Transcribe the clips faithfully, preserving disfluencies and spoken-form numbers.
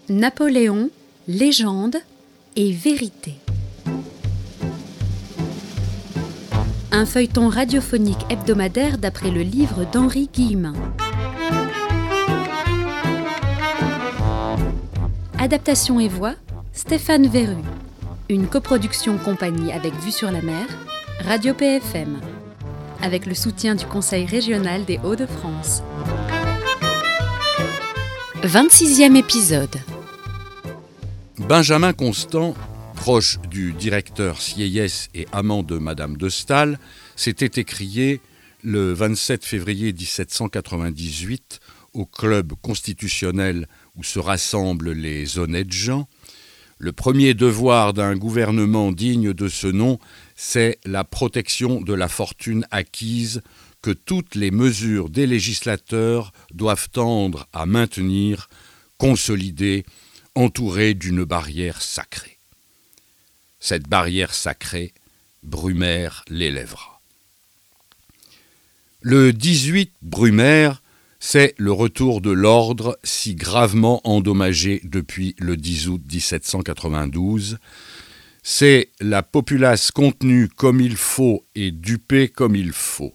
Napoléon, légende et vérité. Un feuilleton radiophonique hebdomadaire d'après le livre d'Henri Guillemin. Adaptation et voix, Stéphane Verru. Une coproduction compagnie avec Vue sur la Mer, Radio P F M. Avec le soutien du Conseil régional des Hauts-de-France. vingt-sixième épisode. Benjamin Constant, proche du directeur Sieyès et amant de Madame de Staël, s'était écrié le vingt-sept février dix-sept cent quatre-vingt-dix-huit au club constitutionnel où se rassemblent les honnêtes gens. Le premier devoir d'un gouvernement digne de ce nom, c'est la protection de la fortune acquise que toutes les mesures des législateurs doivent tendre à maintenir, consolider, entourée d'une barrière sacrée. Cette barrière sacrée, Brumaire l'élèvera. Le dix-huit Brumaire, c'est le retour de l'ordre si gravement endommagé depuis le dix août dix-sept cent quatre-vingt-douze. C'est la populace contenue comme il faut et dupée comme il faut.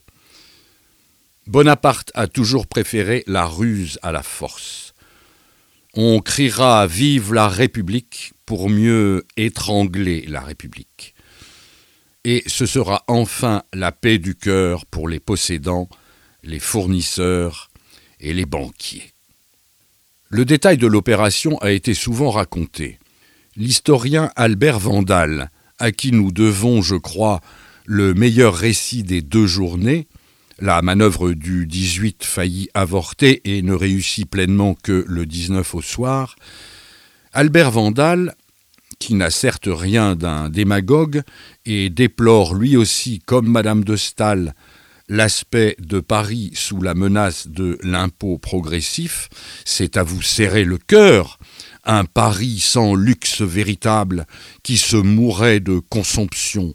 Bonaparte a toujours préféré la ruse à la force. On criera « Vive la République » pour mieux étrangler la République. Et ce sera enfin la paix du cœur pour les possédants, les fournisseurs et les banquiers. Le détail de l'opération a été souvent raconté. L'historien Albert Vandal, à qui nous devons, je crois, le meilleur récit des deux journées, la manœuvre du dix-huit faillit avorter et ne réussit pleinement que le dix-neuf au soir. Albert Vandal, qui n'a certes rien d'un démagogue et déplore lui aussi, comme Madame de Staël, l'aspect de Paris sous la menace de l'impôt progressif, c'est à vous serrer le cœur, un Paris sans luxe véritable qui se mourait de consomption.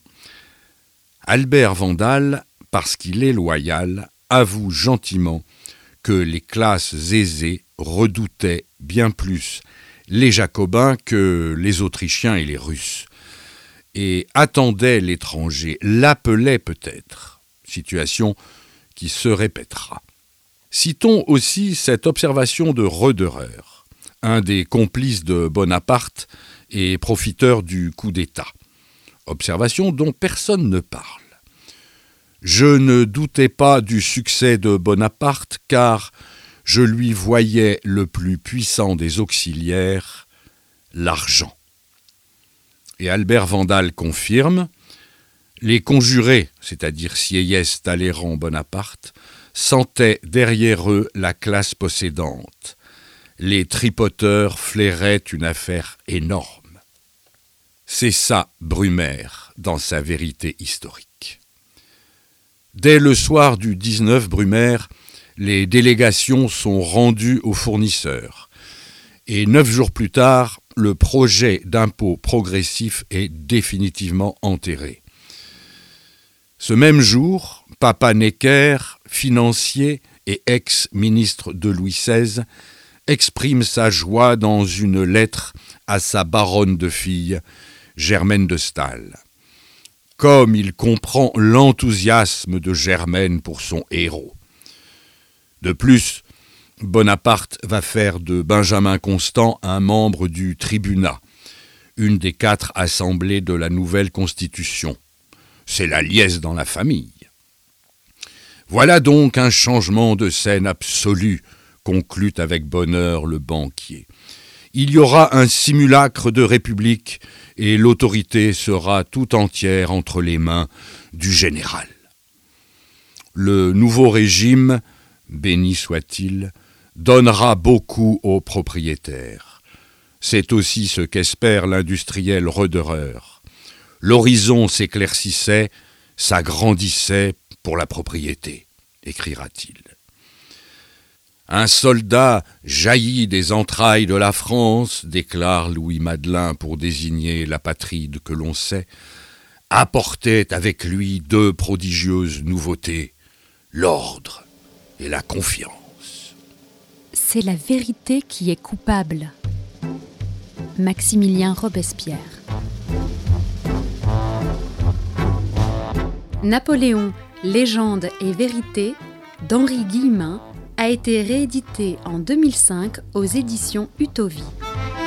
Albert Vandal, parce qu'il est loyal, avoue gentiment que les classes aisées redoutaient bien plus les Jacobins que les Autrichiens et les Russes, et attendaient l'étranger, l'appelaient peut-être, situation qui se répétera. Citons aussi cette observation de Roederer, un des complices de Bonaparte et profiteur du coup d'État. Observation dont personne ne parle. Je ne doutais pas du succès de Bonaparte, car je lui voyais le plus puissant des auxiliaires, l'argent. Et Albert Vandal confirme, les conjurés, c'est-à-dire Sieyès, Talleyrand, Bonaparte, sentaient derrière eux la classe possédante. Les tripoteurs flairaient une affaire énorme. C'est ça, Brumaire, dans sa vérité historique. Dès le soir du dix-neuf Brumaire, les délégations sont rendues aux fournisseurs. Et neuf jours plus tard, le projet d'impôt progressif est définitivement enterré. Ce même jour, Papa Necker, financier et ex-ministre de Louis seize, exprime sa joie dans une lettre à sa baronne de fille, Germaine de Staël. Comme il comprend l'enthousiasme de Germaine pour son héros. De plus, Bonaparte va faire de Benjamin Constant un membre du tribunat, une des quatre assemblées de la nouvelle Constitution. C'est la liesse dans la famille. Voilà donc un changement de scène absolu, conclut avec bonheur le banquier. Il y aura un simulacre de république et l'autorité sera tout entière entre les mains du général. Le nouveau régime, béni soit-il, donnera beaucoup aux propriétaires. C'est aussi ce qu'espère l'industriel Roederer. L'horizon s'éclaircissait, s'agrandissait pour la propriété, écrira-t-il. Un soldat jaillit des entrailles de la France, déclare Louis Madelin pour désigner l'apatride que l'on sait, apportait avec lui deux prodigieuses nouveautés, l'ordre et la confiance. C'est la vérité qui est coupable. Maximilien Robespierre. Napoléon, légende et vérité d'Henri Guillemin a été réédité en deux mille cinq aux éditions Utovie.